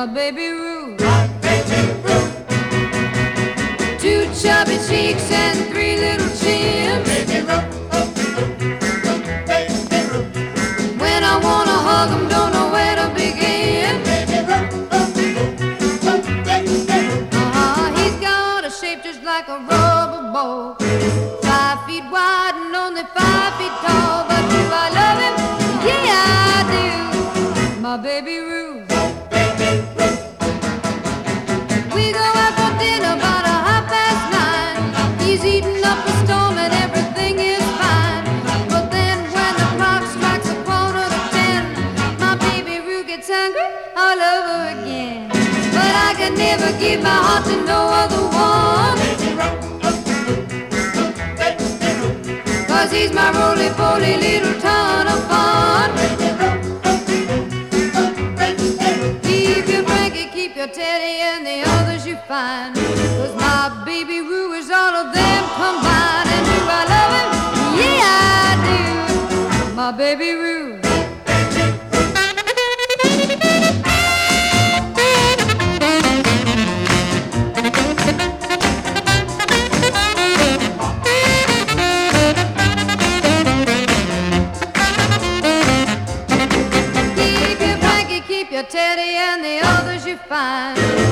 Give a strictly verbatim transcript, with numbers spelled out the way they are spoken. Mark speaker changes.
Speaker 1: my baby Ruth.
Speaker 2: My baby Ruth.
Speaker 1: Two chubby cheeks and three little chins.
Speaker 2: Baby Ruth. Baby Ruth.
Speaker 1: When I wanna hug 'em, don't know where to begin.
Speaker 2: Baby Ruth. Baby Ruth.
Speaker 1: Uh-huh, he's got a shape just like a rubber ball, five feet wide and only five feet tall. But do I love him? Yeah, I do. My baby Ruth.
Speaker 2: Baby Ruth.
Speaker 1: We go out for dinner about a half past nine. He's eating up a storm and everything is fine. But then when the clock strikes a quarter to ten, my baby Ruth gets hungry all over again. But I can never give my heart to no other one,
Speaker 2: Baby Ruth. Baby Ruth.
Speaker 1: 'cause he's my roly-poly little ton of fun.
Speaker 2: Baby Ruth. Baby Ruth.
Speaker 1: Keep your Frankie, keep your Teddy, and the others you find, 'cause my baby Ruth is all of them combined. And do I love him? Yeah, I do. My baby Ruth. Keep your Frankie, keep your Teddy, and the others you find.